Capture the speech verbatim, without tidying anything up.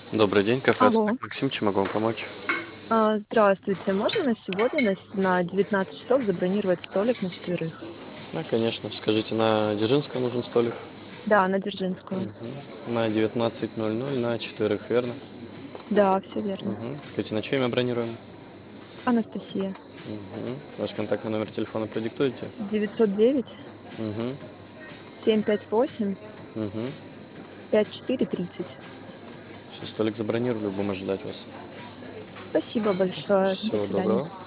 Добрый день, кафе Алло. "Ацтек". Максим, чем могу вам помочь? А, здравствуйте. Можно на сегодня на с на девятнадцать часов забронировать столик на четверых? Да, конечно. Скажите, на Дзержинского нужен столик? Да, на Дзержинскую. Мгм. На девятнадцать ноль ноль на четверых, верно? Да, все верно. Мгм. Скажите, на чье имя бронируем? Анастасия. Мгм. Ваш контактный номер телефона продиктуете? девятьсот девять Мгм. семь пять восемь Мгм. пять четыре тридцать. Всё, столик забронировали, будем ожидать вас. Спасибо большое. До Всего свидания. доброго.